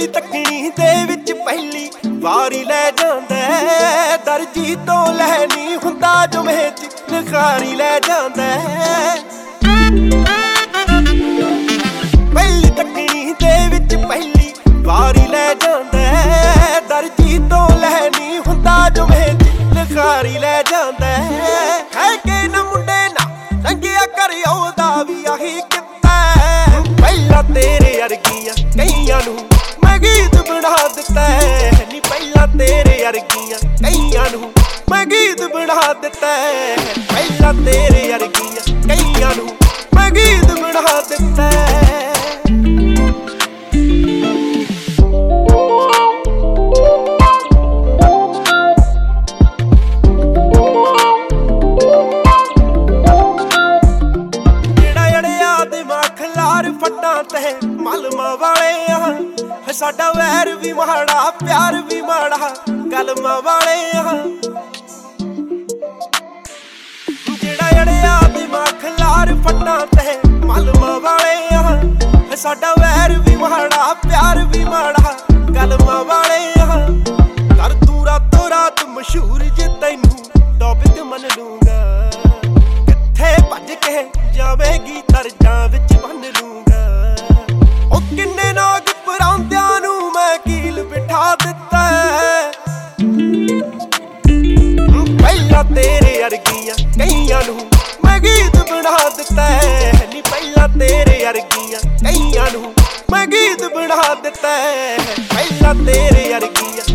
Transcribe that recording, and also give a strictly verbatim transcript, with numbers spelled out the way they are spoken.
ਪਹਿਲੀ ਤੱਕਣੀ ਦੇ ਵਿੱਚ ਪਹਿਲੀ ਵਾਰੀ ਲੈ ਜਾਂਦਾ ਦਰਜੀ ਤੋਂ ਲੈਣੀ ਹੁੰਦਾ ਜੋ ਮੇਚ ਲਿਖਾਰੀ ਲੈ ਜਾਂਦਾ ਪਹਿਲੀ ਤੱਕਣੀ ਦੇ ਵਿੱਚ ਪਹਿਲੀ ਵਾਰੀ ਲੈ ਜਾਂਦਾ ਦਰਜੀ ਤੋਂ ਲੈਣੀ ਹੁੰਦਾ ਜੋ ਮੇਚ ਲਿਖਾਰੀ ਲੈ ਜਾਂਦਾ ਹੈ ਕਿ ਨਾ ਮੁੰਡੇ ਨਾ ਚੰਗਿਆ ਕਰ ਉਹਦਾ ਵੀ ਆਹੀ ਕਿੱਤਾ ਪਹਿਲਾਂ ਤੇਰੇ ਅਰਗੀਆਂ ਕਈਆਂ ਨੂੰ ਮੈਂ ਗੀਤ ਬਣਾ ਦਿੱਤਾ ਨੀ ਪਹਿਲਾਂ ਤੇਰੇ ਅਰਗੀਆਂ ਕਈਆਂ ਨੂੰ ਮੈਂ ਗੀਤ ਬਣਾ ਦਿੱਤਾ ਪਹਿਲਾਂ ਤੇਰੇ ਅਰਗੀਆਂ ਕਈਆਂ ਨੂੰ ਮੈਂ ਗੀਤ ਬਣਾ ਦਿੱਤਾ ਫੱਟਾਂ ਤੇ ਮਲਮਾਂ ਵਾਲੇ ਆ ਸਾਡਾ ਵੈਰ ਵੀ ਮਾੜਾ ਪਿਆਰ ਵੀ ਮਾੜਾ ਕਲਮਾਂ ਵਾਲੇ ਆ ਜਿਹੜਾ ਅੜਿਆ ਦਿਮਾਗ ਖਲਾਰ ਫੱਟਾਂ ਤੇ ਮਲਮਾਂ ਵਾਲੇ ਆ ਸਾਡਾ ਵੈਰ ਵੀ ਮਾੜਾ ਪਿਆਰ ਵੀ ਮਾੜਾ ਕਲਮਾਂ ਵਾਲੇ ਆ ਕਰ ਤੂੰ ਰਾਤੋਂ ਰਾਤ ਮਸ਼ਹੂਰ ਜੇ ਤੈਨੂੰ ਟੌਪਿਕ ਮੰਨ ਲੂੰਗਾ ਕਿੱਥੇ ਭੱਜ ਕੇ ਜਾਵੇਗੀ ਦਰਜਾਂ ਵਿੱਚ ਬੰਨ ਲੂੰਗਾ ਉਹ ਕਿੰਨੇ ਨਾਗ ਪਰਾਂਦਿਆਂ ਨੂੰ ਮੈਂ ਕੀਲ ਬਿਠਾ ਦਿੱਤਾ ਪਹਿਲਾਂ ਤੇਰੇ ਅਰਗੀਆਂ ਕਈਆਂ ਨੂੰ ਮੈਂ ਗੀਤ ਬਣਾ ਦਿੱਤਾ ਨੀ ਪਹਿਲਾਂ ਤੇਰੇ ਅਰਗੀਆਂ ਕਈਆਂ ਨੂੰ ਮੈਂ ਗੀਤ ਬਣਾ ਦਿੱਤਾ ਪਹਿਲਾਂ ਤੇਰੇ ਅਰਗੀਆਂ